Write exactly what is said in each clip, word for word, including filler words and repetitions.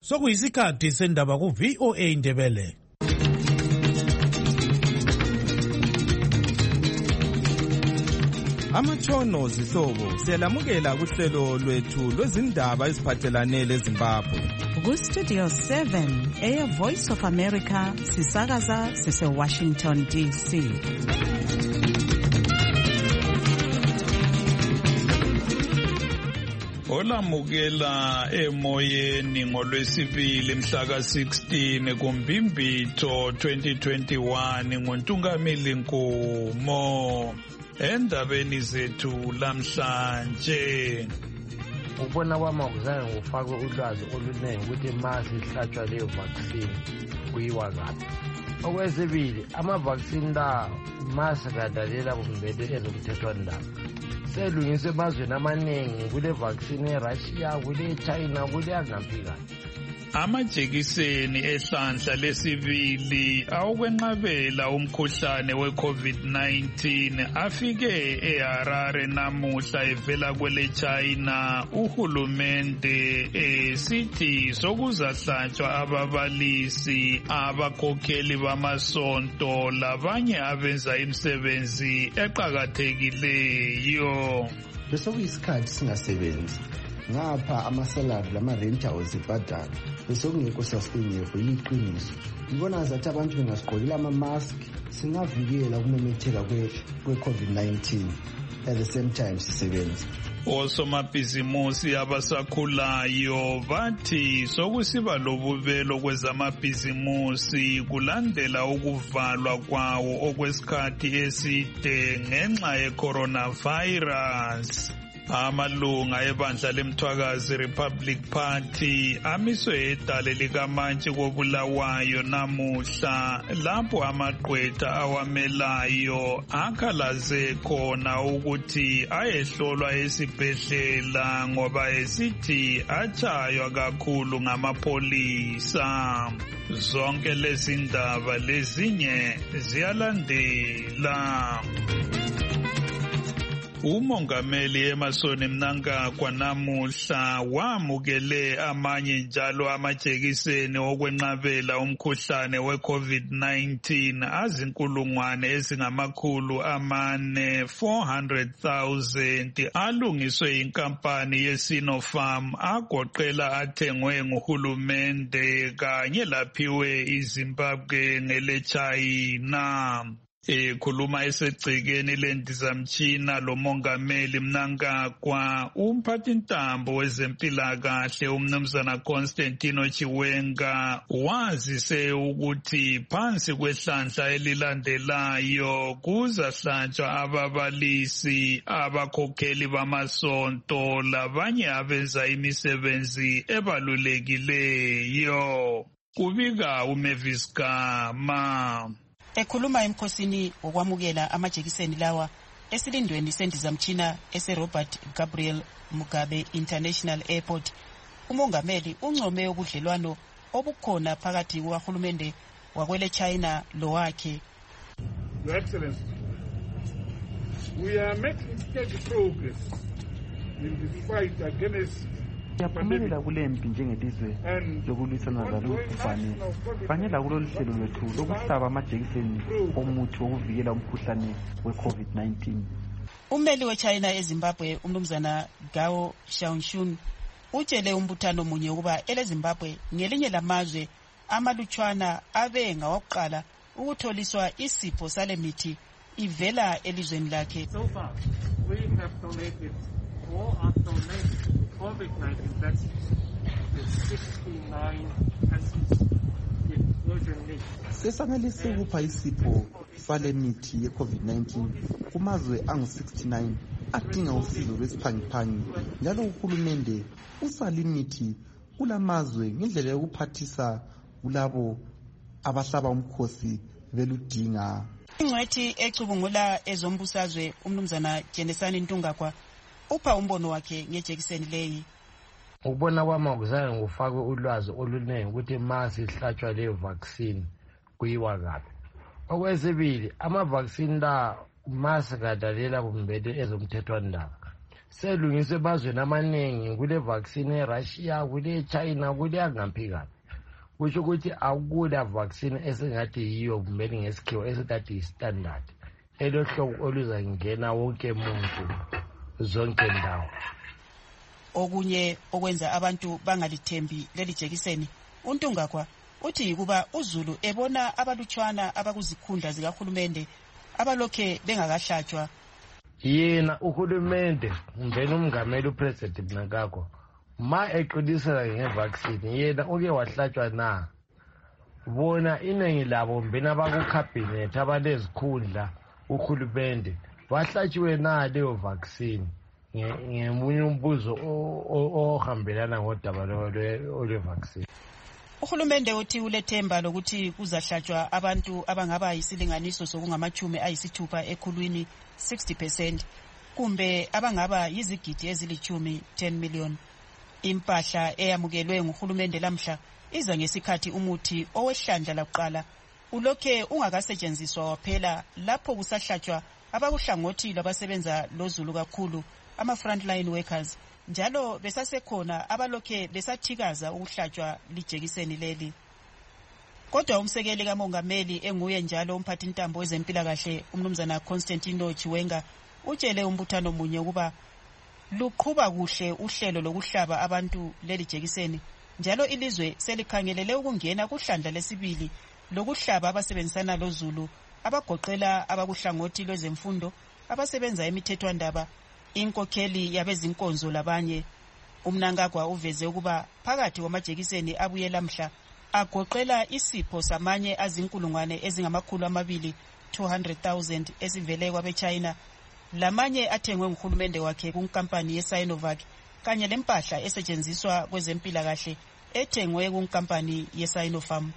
Sokuyisikhathi sendaba ku V O A Ndebele. Amatshono zihlobo siyalamukela kuhlelo lwethu lwezindaba eziphathelane leZimbabwe. Ku Studio seven, Air Voice of America, sisakaza sise Washington D C. Olamukela emoyeni ngolwesibili mhla ka sixteen kuMbimbithi twenty twenty-one ngoNtungamili Nkumo. Endabeni zethu lamhlanje ukubona kwami akuzange ngufake ulwazi oluningi ukuthi mase ihlatshwa leyo vaccine kuyiwa kabi. Okwesibili, ama-vaccine la mase kadalela kumbele ezomthethwandaba selungiswe emazweni amaningi, kule vaccine eRussia, kule China, kule angaphi kabi. Amajekiseni ehlandla lesibili awukwenqabela umkhuhlane we-COVID nineteen afike eHarare namuhla evela kwele China. Uhulumende esithi sokuzahlatshwa ababalisi, abakhokheli bamasonto labanye abenza imisebenzi eqakathekileyo. Besokuyisikhathi singasebenzi ngapha amasalari lama-renta ozibhadala besokungekho sasingekho yiqiniso. Ngibona zathi abantu bengasigqokile ama-mask singavikela ukumemetheka kwe-COVID nineteen at the same time sisebenza. Osomabhizimusi abasakhulayo bathi sokusiba lobubelo kwezamabhizimusi kulandela ukuvalwa kwawo okwesikhathi eside ngenxa ye-coronavirus. Amalunga ebandla lemthwakazi Republic Party amiswe edale likamantshi koBulawayo namuhla lapho amagqwetha awamelayo akhalaze khona ukuthi ayehlolwa esibhedlela ngoba esithi atshaywa kakhulu ngamapholisa. Zonke lezi ndaba lezinye ziyalandela. Umongameli Emmerson Mnangagwa namuhla wamukele amanye njalo amajekiseni okwenqabela umkhuhlane we-COVID nineteen azinkulungwane ezingamakhulu amane four hundred thousand alungiswe inkampani yeSinopharm agoqela athengwe nguhulumende kanye laphiwe iZimbabwe ngele China. Ekhuluma esegcekeni lendizamtshina lo mongameli Mnangagwa, umphathintambo wezempilakahle umnumzana Constantino Chiwenga wazise ukuthi phansi kwehlandla elilandelayo kuzahlatshwa ababalisi, abakhokheli bamasonto labanye abenza imisebenzi ebalulekileyo. Kubika uMavis Gama. Ekhuluma emkhosini okwamukela amajekiseni lawa esilindweni sendizamtshina ese-Robert Gabriel Mugabe International Airport, umongameli uncome ubudlelwano obukhona phakathi kukahulumende wakwele China lo wakhe. Your Excellency, we are making steady progress in the fight against Siyaphumelela kule mpi njengelizwe lokulwisana lalo mkhuhlane kanye lakulolu hlelo lwethu lokuhlaba amajekiseni omuthi wokuvikela umkhuhlane we-COVID nineteen. Ummeli we-China eZimbabwe umnumzana Gao Xiaoshun utshele umbuthano munye ukuba eleZimbabwe ngelinye lamazwe amalutshwana abe ngawokuqala ukutholiswa isipho sale mithi ivela elizweni lakhe. So far, we have donated or are donating COVID nineteen vaccines with sixty-nine persons in urgent need. Sesanelise ukupha isipho sale mithi ye-COVID nineteen kumazwe angu sixty-nine adinga usizo lwesiphangiphangi, njalo uhulumende usala imithi kulamazwe ngendlela yokuphathisa kulabo abahlaba umkhosi beludinga. Ingcwethi ecubungula ezombusazwe umnumzana Jenesani Ntungagwa upha umbono wakhe ngejekiseni leyi. Ukubona kwami akuzange ngufake ulwazi oluningi ukuthi mase ihlatshwa leyo vaccine kuyiwa kabi. Okwesibili, ama-vaccine la mase kadalela kumbele ezomthethwandaba selungiswe emazweni amaningi kule vaccine eRussia kule China kule angaphi kabi kusho ukuthi akula vaccine esingathi yiyo kumele ngesikhiwo esingathi yi-standard elohlobo oluzangena wonke umuntu zonke ndawo. Okunye okwenza abantu bangalithembi leli jekiseni uNtungakwa uthi kuba uZulu ebona abalutshwana abakuzikhundla zikahulumende abalokhe bengakahlatshwa. Yena uhulumende umbeni umngameli upresident Mnangagwa ma eqinisekisa ngevaccine yena uke wahlatshwa na bona iningi labo mbeni abakucabinet abalezikhundla uhulumende bahlatshiwe na leyo vaccine ngemunye umbuzo ohambelana ngodaba lwe vaccine. Uhulumende uthi ulethemba lokuthi kuzahlatshwa abantu abangaba yisilinganiso sokungamachumi ayisithupha ekhulwini sixty percent kumbe abangaba yizigidi ezilichumi ten million. Impahla eyamukelwe nguhulumende lamhla iza ngesikhathi umuthi owehlandla laqala ulokhe ungakasetshenziswa waphela lapho kusahlatshwa abakuhlangothi labasebenza loZulu kakhulu ama frontline workers njalo besasekhona abalokhe besathikaza ukuhlatshwa lijekiseni leli. Kodwa umsekeli kamongameli enguye njalo umphathi ntambo wezempilakahle umnumzana Constantino Chiwenga utshele umbuthano munye ukuba luqhuba kuhle uhlelo lokuhlaba abantu leli jekiseni njalo ilizwe selikhangelele ukungena kuhlandla lesibili lokuhlaba abasebenzisana loZulu abagoqela abakuhlangothi lwezemfundo abasebenza emithethwandaba inkokheli yabezinkonzo labanye. Umnangagwa uveze ukuba phakathi kwamajekiseni abuye lamhla agoqela isipho samanye azinkulungwane ezingamakhulu amabili two hundred thousand esivele kwabeChina lamanye athengwe nguhulumende wakhe kunkampani yeSinovac kanye lempahla esetshenziswa kwezempilakahle ethengwe kunkampani yeSinopharm.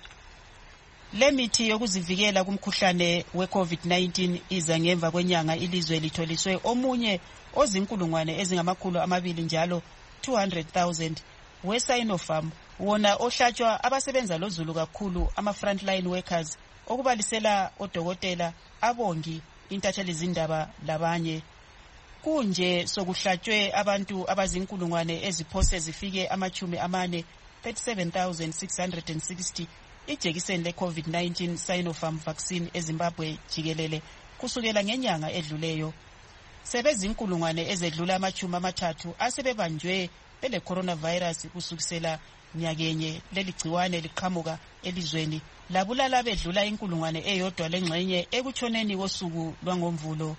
Lemithi yokuzivikela kumkhuhlane weCovid nineteen iza ngemva kwenyanga ilizwe litholiswe omunye ozinkulungwane ezingamakhulu amabili njalo two hundred thousand weSinopharm wona ohlatshwa abasebenza loZulu kakhulu ama frontline workers okubalisela odokotela abongi intatheli zindaba labanye. Kunje sokuhlatshwe abantu abazinkulungwane eziphose zifike amachumi amane thirty-seven thousand six hundred sixty ijekiseni le-COVID nineteen Sinopharm vaccine eZimbabwe jikelele kusukela ngenyanga edluleyo. Sebezinkulungwane ezedlula amachumi amathathu asebebanjwe bele coronavirus kusukisela nyakenye leli gciwane liqhamuka elizweni labulala bedlula inkulungwane eyodwa lengxenye ekutshoneni kosuku lwangomvulo.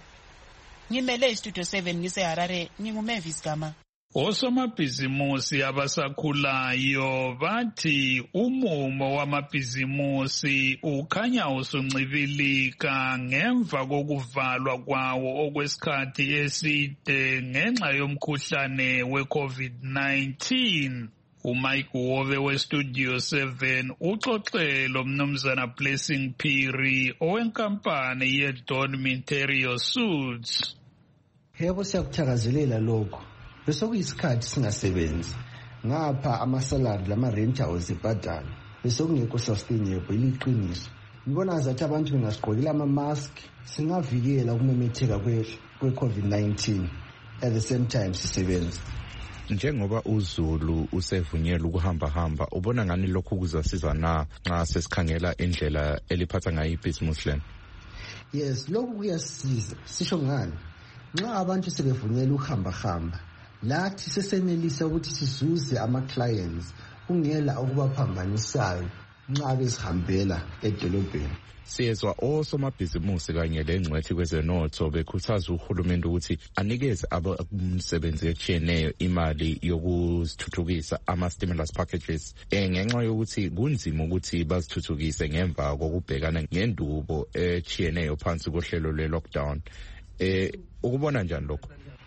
Ngimele istudio seven ngiseHarare nginguMavis Gama. Osomabhizimusi abasakhulayo bathi umumo wamabhizimusi ukhanya usuncibilika ngemva kokuvalwa kwawo okwesikhathi eside ngenxa yomkhuhlane weCovid nineteen. uMike Wove westudio seven uxoxelo mnumzana Blessing Phiri owenkampani yeDon Minterio Suits. Yebo siyakuthakazelela lokho. Besokuyisikhathi singasebenzi. Ngapha amasalary lama-rent awezibhadala. Besokungekho sustainable iliqiniso. Ngibona ngazathi abantu bengasigqokela ama-mask singavikela ukumemetheka kwe-COVID nineteen at the same time sisebenza. Njengoba uZulu usevunyelwa ukuhamba hamba ubona ngani lokho kuzasiza na nxa sesikhangela indlela eliphatha ngayo ibhizimusi lena? Yes, lokho kuyasiza. Sisho ngani? Nxa abantu sebevunyelwa ukuhamba hamba lathi sesenelisa ukuthi sizuze ama-clients kungela okubaphambanisayo nxa bezihambela edolobheni. Siyezwa osomabhizimusi kanye lengcwethi kwezenotho bekhuthaza uhulumende ukuthi anikeze abamsebenzi etshiyeneyo imali yokuzithuthukisa ama-stimulus packages ngenxa yokuthi kunzima ukuthi bazithuthukise ngemva kokubhekana ngendubo etshiyeneyo phansi kohlelo lwe-lockdown. Eh ukubona njani lokho?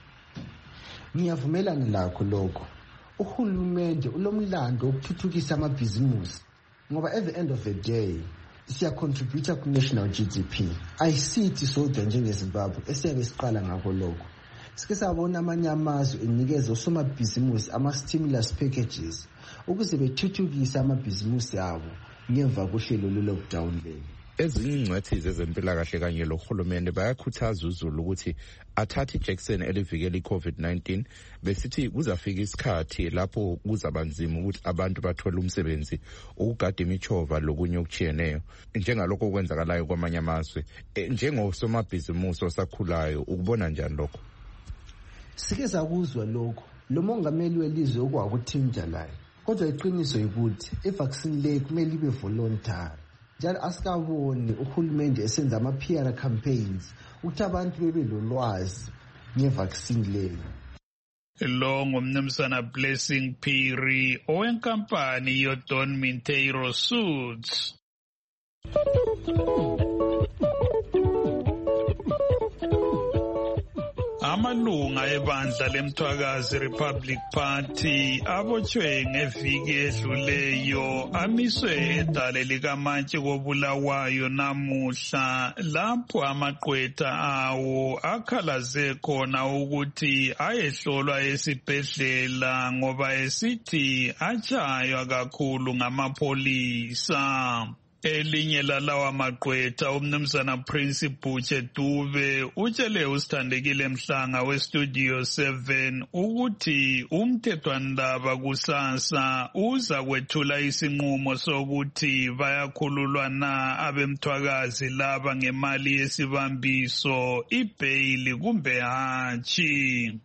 Ngiyavumelana lakho lokho. Uhulumende ulomlando wokuthuthukisa amabhizimusi ngoba at the end of the day siya contribute ku national G D P. Ayisithi sodwa njengeZimbabwe esiyabe siqala ngakho lokho. Sike sabona amanye amazwe enikeza osomabhizimusi ama-stimulus packages ukuze bethuthukise amabhizimusi abo ngemva kohlelo lwe-lockdown leli. ezinye ingcwethi zezempilakahle kanye lohulumende bayakhuthaza uzulu ukuthi athathe ijekiseni elivikela i-COVID nineteen besithi kuzafika isikhathi lapho kuzaba nzima ukuthi abantu bathole umsebenzi ukugada imichova lokunye okuchiyeneyo njengalokho okwenzakalayo kwamanye amazwe. Njengosomabhizimusi osakhulayo ukubona njani lokho? Sike sakuzwa lokho lo mongameli welizwe okwakuthinta layo, kodwa iqiniso ukuthi i-vaccine le kumele ibe voluntary. Njalo asikaboni uhulumende esenza ama-P R campaigns ukuthi abantu bebe lolwazi nge-vaccine leyo. Lo ngumnumzana Blessing Phiri owenkampani yoDon Minteiro Suits. Amalunga ebandla lemthwakazi Republic Party abotshwe ngeviki edluleyo amiswe edale likaMantshi koBulawayo namuhla lapho amaqwetha awo akhalaze khona ukuthi ayehlolwa esibhedlela ngoba esithi atshaywa kakhulu ngamapholisa. Elinye lalawa maqwetha umnumzana Prince Butche Dube utshele usithandekile Mhlanga weStudio seven ukuthi umthethwandaba kusasa uza kwethula isinqumo sokuthi bayakhululwa na abemthwakazi laba ngemali yesibambiso ibail kumbe hatshi.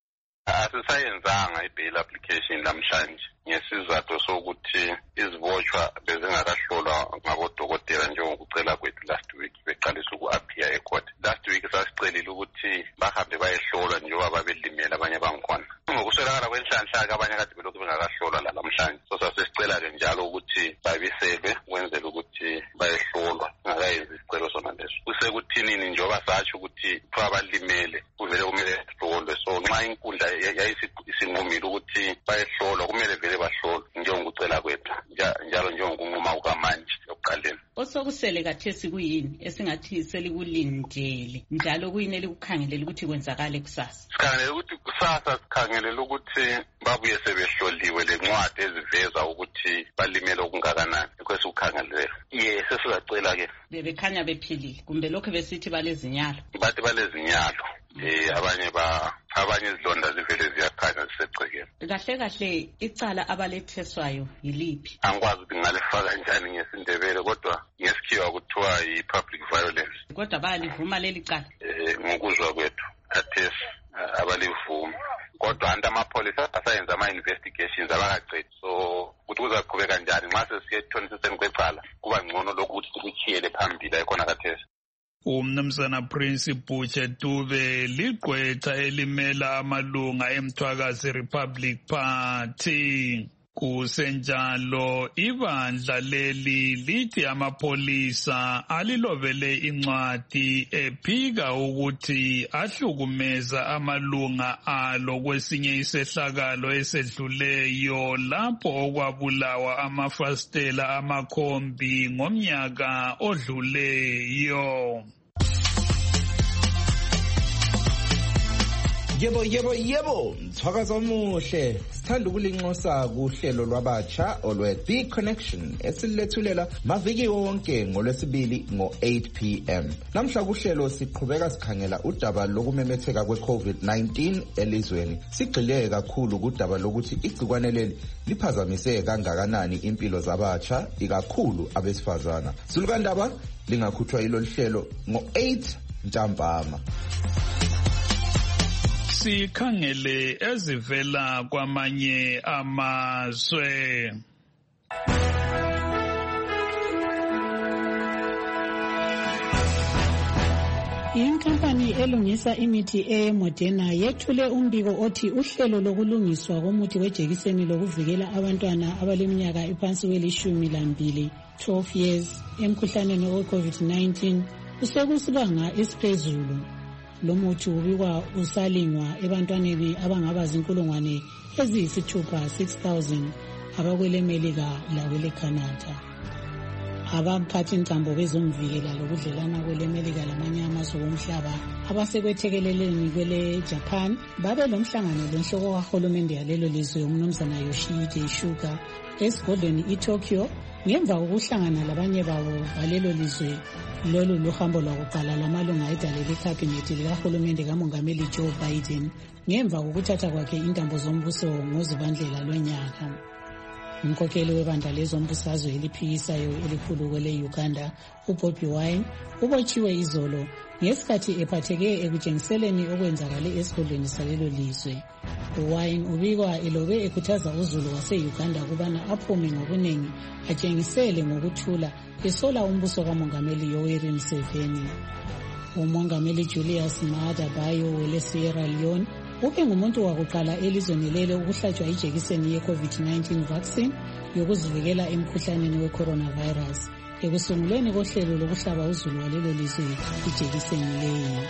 Asisayenzanga i-bail application namhlanje ngesizathu sokuthi izibotshwa bezingakahlolwa ngabodokotela njengokucela kwethu last week beqalisa uku-appear ecourt. Last week sasicelile ukuthi bahambe bayehlolwa njengoba babelimele abanye bangikhona. Ngokuswelakala kwenhlanhla abanye kade belokhu bengakahlolwa la namhlanje. So sasisicela-ke njalo ukuthi babiselwe kwenzela ukuthi bayehlolwa ngakayenzi isicelo sona leso. Kusekuthinini njengoba satsho ukuthi kuthiwa balimele kuvele kumele sihlolwe. So nxa inkundla yayisinqumile ukuthi bayehlolwa kumele vele bahlolwe njengokucela kwethu njalo njengokunquma kukaMantshi ekuqaleni. Osokusele kathesi kuyini esingathi selikulindele njalo kuyini elikukhangelela ukuthi kwenzakale kusasa? Sikhangelela ukuthi kusasa sikhangelela ukuthi babuye sebehloliwe lencwadi eziveza ukuthi balimele okungakanani kwesukhangelela. Yes, sesizacela-ke. Bebekhanya bephilile kumbe lokho besithi balezinyalo? Bathi balezinyalo. Eh abanye ba abanye izilonda zivele ziyakhanya zisegcekeni. Kahle kahle icala abaletheswayo yiliphi? Angikwazi ukuthi ngalifaka njani ngesindebele kodwa ngesikhiwa kuthiwa yi-public violence. Kodwa bayalivuma leli cala? Eh ngokuzwa kwethu khathesi abalivuma. Kodwa anti amapholisa asayenza ama-investigations abakaqedi. So ukuthi kuzaqhubeka kanjani nxa sesiye ethonisiseni kwecala kuba ngcono lokuthi sikuchiyele phambili ayikhona khathesi. Umnumzana Prince Butche Dube ligqwetha elimela amalunga emthwakazi Republic Party. Kusenjalo ibandla leli lithi amapholisa alilobele incwadi ephika ukuthi ahlukumeza amalunga alo kwesinye isehlakalo esedluleyo lapho okwabulawa amafastela amakhombi ngomnyaka odluleyo. Yebo yebo yebo mthwakazi omuhle sithanda ukulinxosa kuhlelo lwabatsha olwe The Connection esilethulela maviki wonke ngolwesibili ngo eight p m namhla kuhlelo siqhubeka sikhangela udaba lokumemetheka kwe-COVID nineteen elizweni sigxile kakhulu kudaba lokuthi igcikwane leli liphazamise kangakanani impilo zabatsha ikakhulu abesifazana. Sulukandaba lingakhuthwa yilo lihlelo ngo eight ntambama. Sikhangele ezivela kwamanye amazwe. Inkampani elungisa imithi eModerna yethule umbiko othi uhlelo lokulungiswa komuthi wejekiseni lokuvikela abantwana abaleminyaka ephansi kwelishumi lambili twelve years emkhuhlaneni we-COVID nineteen usekusibanga esiphezulu. Lo muthi ubikwa usalingwa ebantwaneni abangaba zinkulungwane eziyisithupha six thousand abakwelemelika lakweleCanada. Abaphathi intambo bezomvikela lokudlelana kwelemelika lamanye amazwe omhlaba abasekwethekeleleni kwele Japan babe lomhlangano lenhloko kahulumende yalelo lizwe umnumzana Yoshihide Suga esigodlweni iTokyo ngemva kokuhlangana labanye babo balelo lizwe. Lolu luhambo lwakuqala lwamalunga edale lekhabhinethi likahulumende kamongameli Joe Biden ngemva kokuthatha kwakhe intambo zombuso ngozibandlela lonyaka. Umkhokheli webandla lezombusazwe eliphikisayo elikhulu kwele-Uganda, uBobi Wine, ubotshiwe izolo ngesikhathi ephatheke ekutshengiseleni okwenzakale esigodlweni salelo lizwe. uWine ubikwa elobe ekhuthaza uzulu wase-Uganda ukubana aphume ngobuningi atshengisele ngokuthula esola umbuso kamongameli Yoweri Museveni. Umongameli Julius Maada Bio wele-Sierra Leone ube ngumuntu wakuqala elizweni lelo ukuhlatshwa ijekiseni ye-COVID nineteen vaccine yokuzivikela emkhuhlaneni we-coronavirus ekusunguleni kohlelo lokuhlaba uzulu walelo lizwe ijekiseni leyi.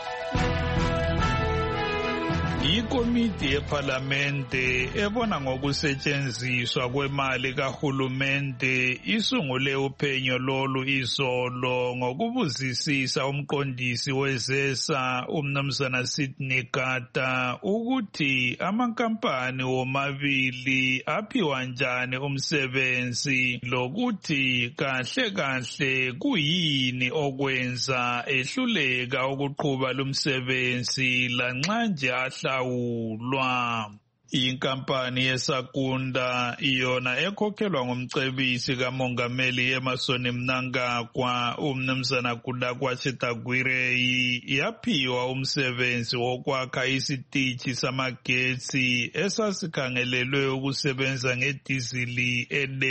Ikomiti yePhalamende ebona ngokusetshenziswa kwemali kahulumende isungule uphenyo lolu izolo ngokubuzisisa umqondisi wezesa uMnumzana Sydney Gata ukuthi amankampani womabili aphiwa njani umsebenzi lokuthi kahle kahle kuyini okwenza ehluleka ukuqhuba lumsebenzi lanxa nje ahla ulwa. Inkampani yeSakunda iyona ekhokhelwa ngumcebisi kamongameli Emmerson Mnangagwa uMnumzana Kudakwa Chitagwireyi yaphiwa umsebenzi wokwakha isitishi samagetsi esasikhangelelwe ukusebenza ngedizili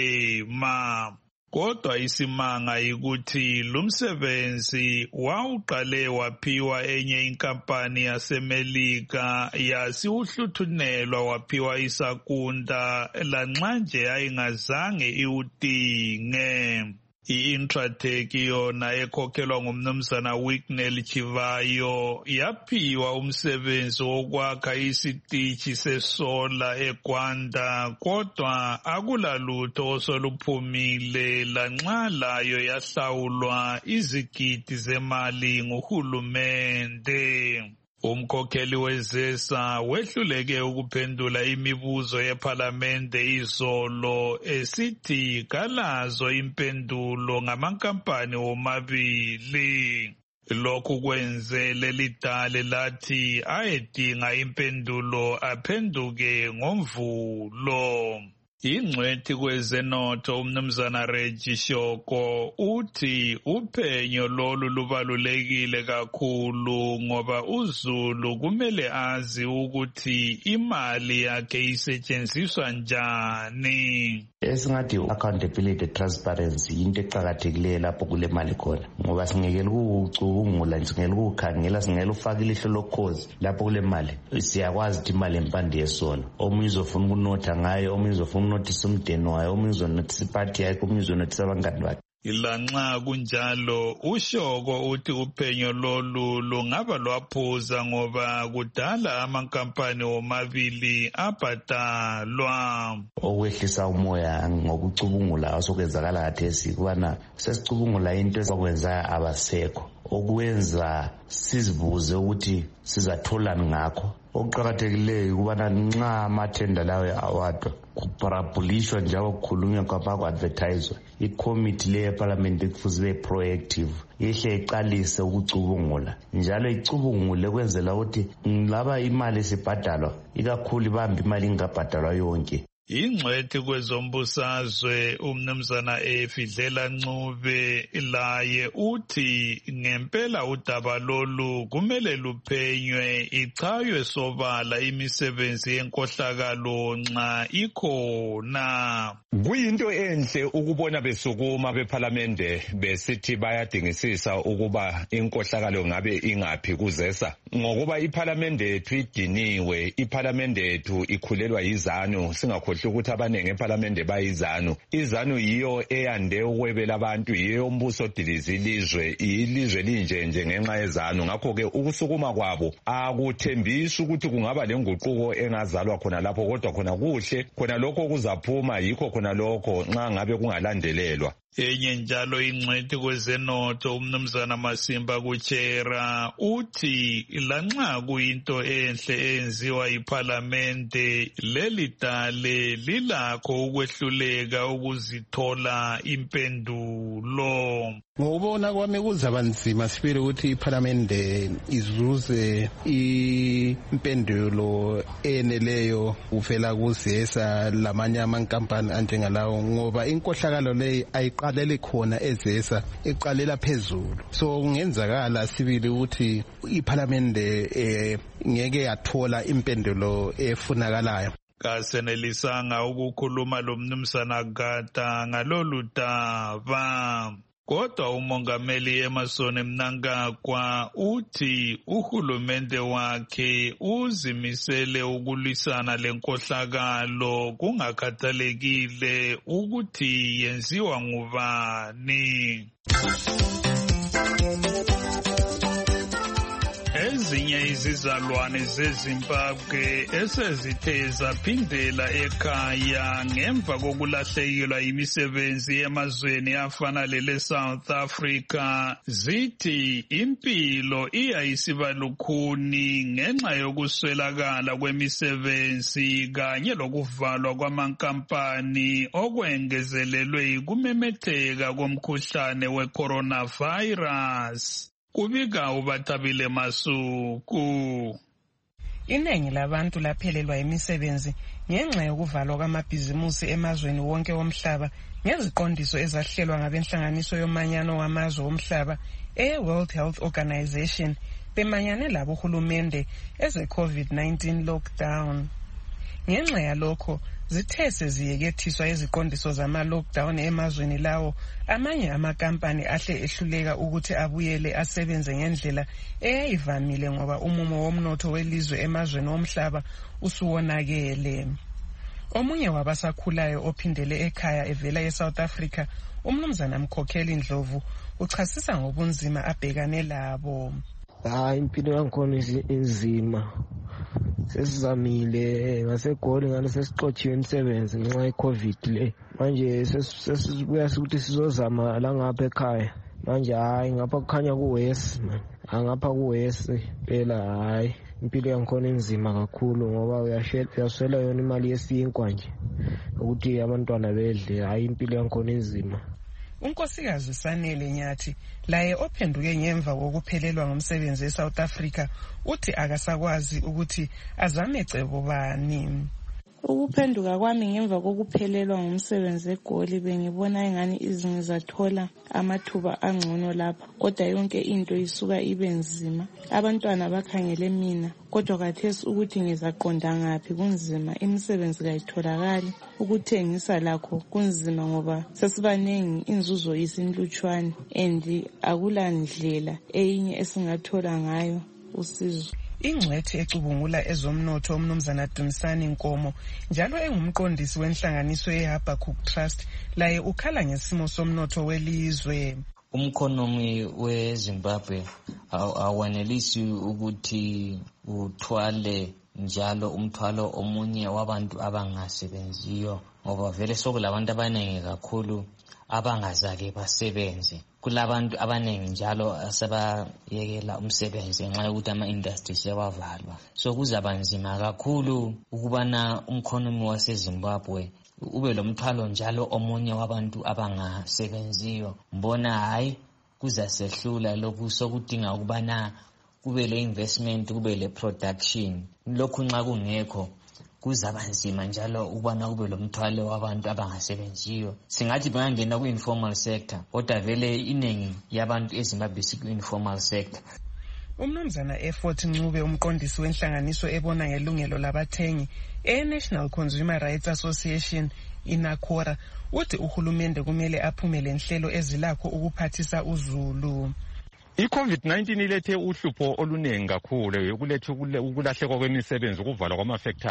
enema. Kodwa isimanga yikuthi lumsebenzi wawuqale waphiwa enye inkampani yaseMelika yasiwuhluthunelwa waphiwa iSakunda lanxa nje ayingazange iwudinge. I-Intratec yona ekhokhelwa ngumnumzana Wicknell Chivayo yaphiwa umsebenzi wokwakha isitishi sesola eGwanda kodwa akulalutho osoluphumile lanxa layo yahlawulwa izigidi zemali nguhulumende. Umkhokheli wezesa wehluleke ukuphendula imibuzo yePhalamende izolo esithi kalazo impendulo ngamankampani womabili. Lokhu kwenze leli dale lathi ayedinga impendulo aphenduke ngomvulo. Ingcwethi kwezenotho uMnumzana Reggie Shoko uthi uphenyo lolu lubalulekile kakhulu ngoba uzulu kumele azi ukuthi imali yakhe isetshenziswa njani. Esingathi accountability transparency into eqhakathekileyo lapho kule mali khona ngoba singekela ukucubungula singekela ukukhangela singekela ufaka ilihlo lokhozi lapho kule mali siyakwazi ukuthi imali empande yesona omunye uzofuna ukunotha ngayo omunye uzofuna unothisa umndeni wayo omunye uzonothisa iphathi yakhe omunye uzonothisa abangani bakhe. Lanxa kunjalo uShoko uthi uphenyo lolu lungaba lwaphuza ngoba kudala amankampani womabili abhadalwa. Okwehlisa umoya ngokucubungula osokwenzakala khathesi kubana sesicubungula into esokwenza abasekho okwenza sizibuze ukuthi sizatholani ngakho. Okuqakathekileyo ukubana nxa amathenda lawo awadwa kuparabhulishwa njalo kukhulunywa kwaba ku-advertiswa ikomiti le yePhalamende kufuze ibe proactive ihle iqalise ukucubungula njalo icubungule kwenzela ukuthi laba imali sibhadalwa ikakhulu ibambe imali ingabhadalwa yonke. Ingcwethi kwezombusazwe uMnumzana Efidlela Ncube laye uthi ngempela udaba lolu kumele luphenywe ichaywe sobala imisebenzi yenkohlakalo nxa ikhona. Kuyinto enhle ukubona besukuma bePhalamende besithi bayadingisisa ukuba inkohlakalo ngabe ingaphi kuzesa ngokuba iPhalamende yethu idiniwe, iPhalamende yethu ikhulelwa yizanu singakhohlwa ukuthi abanenge ePhalamende bayizanu. Izanu yiyo eyande ukwebela abantu, yiyo umbuso dilizi ilizwe, ilizwe linje nje ngenxa yezanu. Ngakho ke ukusukuma kwabo akuthembisi ukuthi kungaba lenguquko engazalwa khona lapho kodwa khona kuhle khona lokho kuzaphuma yikho khona lokho nxa ngabe kungalandelelwa. Enye njalo ingcwethi kwezenotho umnumzana Masimba Kuchera uthi lanxa kuyinto enhle enziwa iParlamente leli dale lilakho ukwehluleka ukuzithola impendulo. Ngokubona kwami kuzaba nzima sibili ukuthi iParlamente izuze impendulo eneleyo uvela kuzesa lamanye amankampani anjengalawo ngoba inkohlakalo leyi ayiqalele khona ezesa iqalela phezulu. So kungenzakala sibili ukuthi iParlamente eh, ngeke yathola impendulo efunakalayo. Kasenelisanga ukukhuluma lo mnumzana Gata ngalolu daba. Kodwa umongameli Emerson Mnangagwa uthi uhulumende wakhe uzimisele ukulwisana lenkohlakalo kungakhathalekile ukuthi yenziwa ngubani. Ezinye izizalwane zeZimbabwe esezithe zaphindela ekhaya ngemva kokulahlekelwa imisebenzi emazweni afana lele South Africa zithi impilo iyayisiba lukhuni ngenxa yokuswelakala kwemisebenzi kanye lokuvalwa kwamankampani okwengezelelwe kumemetheka komkhuhlane we-coronavirus. Kubika uBathabile Masuku. Iningi labantu laphelelwa imisebenzi ngenxa yokuvalwa kwamabhizimusi emazweni wonke womhlaba ngeziqondiso ezahlelwa ngabenhlanganiso yomanyano wamazwe womhlaba e-World Health Organization bemanyane labo hulumende eze COVID nineteen lockdown. Ngenxa yalokho zithe seziyekethiswa iziqondiso zama-lockdown emazweni lawo, amanye amakampani ahle ehluleka ukuthi abuyele asebenze ngendlela eyayivamile ngoba umumo womnotho welizwe emazweni omhlaba usuwonakele. Omunye wabasakhulayo ophindele ekhaya evela eSouth Africa, umnumzana Mkhokheli Ndlovu, uchasisa ngobunzima abhekane labo. Hayi, impilo yankhona inzima. Sesizamile ngaseGoli ngane sesixotshiwe imisebenzi ngenxa ye-COVID le. Manje sesibuya ukuthi sizozama la ngapha ekhaya. Manje hayi ngapha kukhanya kuwesi man. Angapha kuwesi phela hayi. Impilo yankhona inzima kakhulu ngoba uyaswela yona imali yesinkwa nje ukuthi abantwana bedle. Hayi, impilo yankhona inzima. Unkosikazi Sanele Nyathi laye ophenduke ngemva kokuphelelwa ngumsebenzi eSouth Africa uthi akasakwazi ukuthi azame cebo bani. Ukuphenduka kwami ngemva kokuphelelwa ngumsebenzi eGoli bengibona engani izingizathola amathuba angcono lapha, kodwa yonke into isuka ibe nzima. Abantwana bakhangele mina, kodwa kathesi ukuthi ngizaqonda ngaphi kunzima, imisebenzi kayitholakali, ukuthengisa lakho kunzima ngoba sesibanengi, inzuzo isinlutshwane and akulandlela eyinye esingathola ngayo usizo. Ingcwethi ecubungula ezomnotho umnumzana Dumisani Nkomo njalo engumqondisi wenhlanganiso yeHabakkuk Trust laye ukhala ngesimo somnotho welizwe. Umkhonomi weZimbabwe awanelisi ukuthi uthwale njalo umthwalo omunye wabantu abangasebenziyo ngoba vele sokulabantu abaningi kakhulu abangazake basebenze. Kulabantu abaningi njalo asebayekela umsebenzi ngenxa yokuthi ama-industry sewavalwa. So kuzaba nzima kakhulu ukubana umkhonomi waseZimbabwe ube lo mthwalo njalo omunye wabantu abangasebenziyo. Mbona hayi kuzasehlula lokhu sokudinga ukubana kube le investment, kube le production. Lokhu nxa kungekho kuzaba nzima njalo ukubana kube lo mthwalo wabantu abangasebenziyo. Singathi bangangena ku-informal sector, kodwa vele iningi yabantu eZimbabwe siku-informal sector. Umnumzana Effort Ncube, umqondisi wenhlanganiso ebona ngelungelo labathengi e-National Consumer Rights Association inakora, uthi uhulumende kumele aphumele nhlelo ezilakho ukuphathisa uzulu. I-COVID nineteen ilethe uhlupho olunengi kakhulu, ukulethe ukulahlekwa kwemisebenzi, ukuvalwa kwamafactory.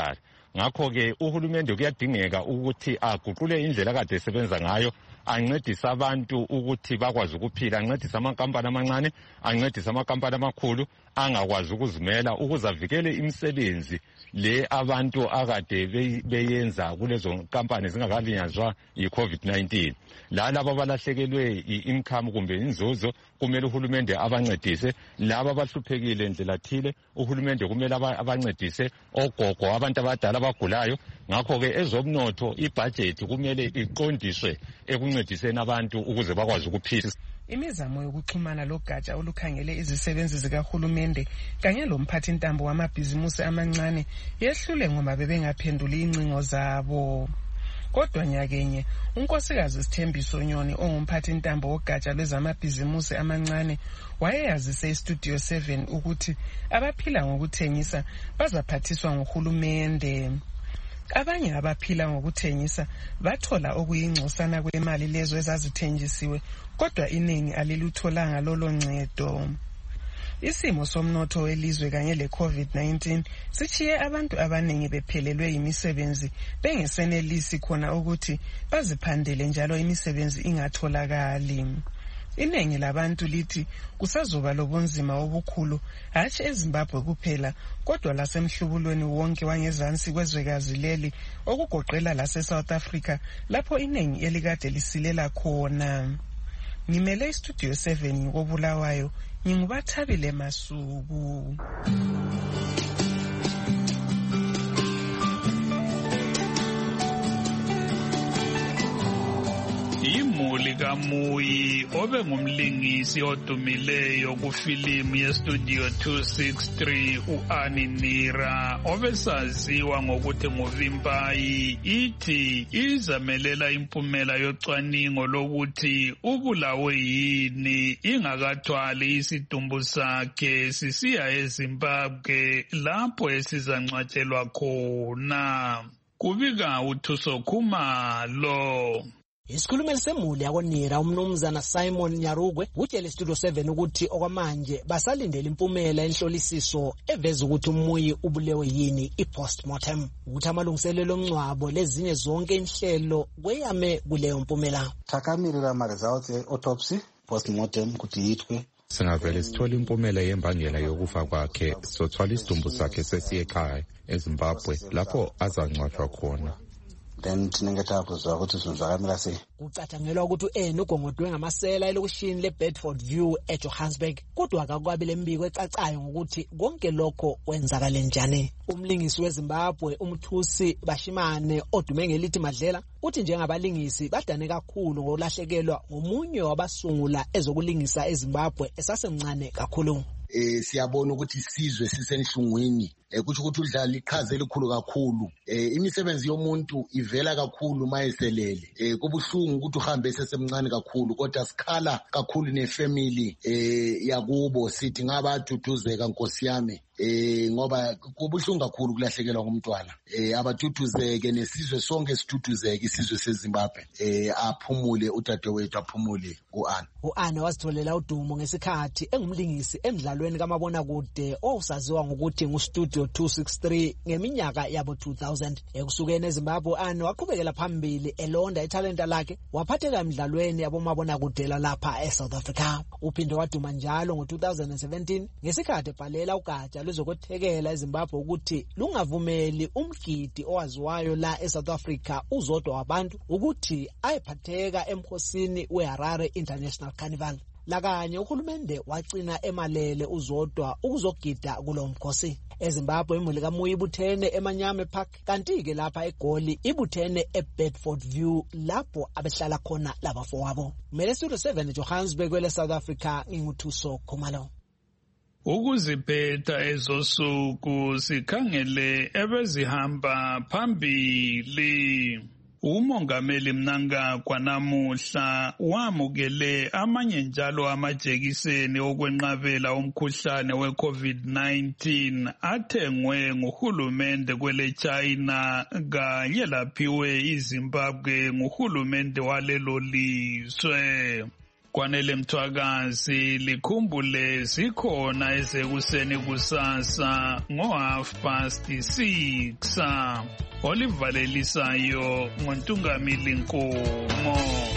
ngakho-ke uhulumende kuyadingeka ukuthi aguqule indlela kade esebenza ngayo, ancedise abantu ukuthi bakwazi ukuphila, ancedise amakampani amancane, ancedise amakampani amakhulu angakwazi ukuzimela ukuze avikele imisebenzi le abantu akade beyenza kulezo nkampani zingakalinyazwa yi-COVID nineteen. Lalabo abalahlekelwe i-income kumbe inzuzo kumele uhulumende abancedise, labo abahluphekile ndlela thile uhulumende kumele abancedise, ogogo, abantu abadala abagulayo. Ngakho-ke ezomnotho ibhajethi kumele iqondiswe ekuncediseni abantu ukuze bakwazi ukuphila. Imizamo yokuxhumana logatsha olukhangele izisebenzi zikahulumende kanye lomphathi ntambo wamabhizimusi amancane yehlule ngoba bebengaphenduli incingo zabo. Kodwa nyakenye unkosikazi Sithembiso Nyoni ongumphathi ntambo wogatsha lwezamabhizimusi amancane wayeyazise iStudio seven ukuthi abaphila ngokuthengisa bazaphathiswa nguhulumende. Abanye abaphila ngokuthengisa bathola okuyingcosana kwemali lezo ezazithenjisiwe, kodwa iningi alilutholanga lolo ncedo. Isimo somnotho welizwe kanye le-COVID nineteen sichiye abantu abaningi bephelelwe imisebenzi bengesenelisi khona ukuthi baziphandele njalo imisebenzi ingatholakali. Iningi labantu lithi kusazoba lobunzima obukhulu hatshi eZimbabwe kuphela kodwa lasemhlubulweni wonke wangezansi kwezwekazi leli okugoqela lase-South Africa lapho iningi elikade lisilela khona. Ngimele iStudio seven ngikobulawayo, ngingubathabile Masuku. Imuli kaMuyi obe ngumlingisi odumileyo kufilimu yeStudio two sixty-three u-Annie Nira obesaziwa ngokuthi nguVimbayi ithi izamelela impumela yocwaningo lokuthi ubulawe yini ingakathwali isidumbu sakhe sisiya eZimbabwe lapho esizangcwatshelwa khona. Kubika uThuso Khumalo. Isikhulumeli semuli yakonira umnumzana Simon Nyarugwe utshele iStudio seven ukuthi okwamanje basalindele impumela enhlolisiso eveza ukuthi uMuyi ubulewe yini i-postmortem, ukuthi amalungiselelo omngcwabo lezinye zonke inhlelo kweyame kuleyo mpumela. Takamirira ama-results e-autopsy postmortem kuti yithwe. Singavele sithole impumela yembangela yokufa kwakhe, sothwala isidumbu sakhe sesiye ekhaya eZimbabwe lapho azangcwatshwa khona. Then tinengeta kuzwa ukuthi sizwakamela se kucatshangelwa ukuthi ena ugongodwe ngamasela elokushini leBedford View eJohannesburg, kodwa akakwabile mbiko ecacayo ngokuthi konke lokho kwenzakale njani. Umlingisi weZimbabwe uMthusi Bashimane odume ngelithi Madlela uthi njengabalingisi badane kakhulu ngokulahlekelwa ngomunye wabasungula ezokulingisa eZimbabwe esasemncane kakhulu. Eh siyabona ukuthi isizwe sisenhlungwini ekuthi ukuthi udlala iqhaza elikhulu kakhulu. Eh imisebenzi yomuntu ivela kakhulu mayeselele. Eh kubuhlungu ukuthi uhambe sesemncane kakhulu kodwa sikhala kakhulu nefamily eh yakubo sithi ngabathutuzeka Nkosi yami. Eh ngoba kubuhlungu kakhulu kulahlekelwa ngumntwana. Eh abathuthuzeke nesizwe sonke sithuthuzeke isizwe seZimbabwe. Eh aphumule udadewethu aphumule uAnna. uAnna wasitholela udumo ngesikhathi engumlingisi emidlalweni kamabona kude owusaziwa ngokuthi nguStudio two sixty-three ngeminyaka yabo two thousand. Ekusukeni eZimbabwe uAnna waqhubekela phambili elonda italenta lakhe waphatheka emidlalweni yabomabona kude lapha eSouth Africa. Uphinde waduma njalo ngo two thousand seventeen ngesikhathi ebhalela ugatsha lozokuthekela eZimbabwe ukuthi lungavumeli umgidi owaziwayo la eSouth Africa uzodwa wabantu ukuthi ayephatheka emkhosini weHarare International Carnival. Lakanye uhulumende wagcina emalele uzodwa ukuzogida kulo mkhosi. eZimbabwe imuli kaMuyi ibuthene eManyame Park, kanti ke lapha eGoli ibuthene eBedford View lapho abehlala khona labafowabo. Mele Studio seven eJohannesburg kwele South Africa, nginguthuso Khumalo. Ukuziphetha ezosuku sikhangele ebezihamba phambili. Umongameli Mnangagwa namuhla wamukele amanye njalo amajekiseni okwenqabela umkhuhlane we-COVID nineteen athengwe nguhulumende kwele China kanye laphiwe iZimbabwe nguhulumende walelo lizwe. Kwanele Mthwakazi likhumbule sikhona esekuseni kusasa ngo half past six. Olivalelisayo ngoNtungamili Nkomo.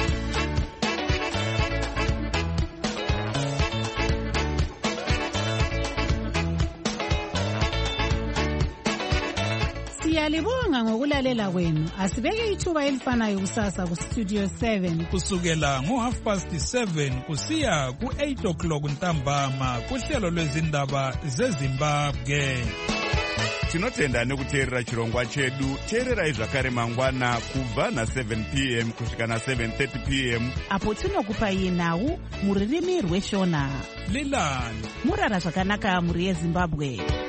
Siyalibonga ngokulalela kwenu. Asibeke ithuba elifanayo kusasa ku Studio seven. Kusukela ngo half past seven kusiya ku eight o'clock ntambama kuhlelo lwezindaba zeZimbabwe. Tinotenda nekuteerera chirongwa chedu. Teererai zvakare mangwana kubva na seven p m kusvika na seven thirty p m apo tinokupai nhau muririmi rweshona. Lilani murara zvakanaka muri yeZimbabwe.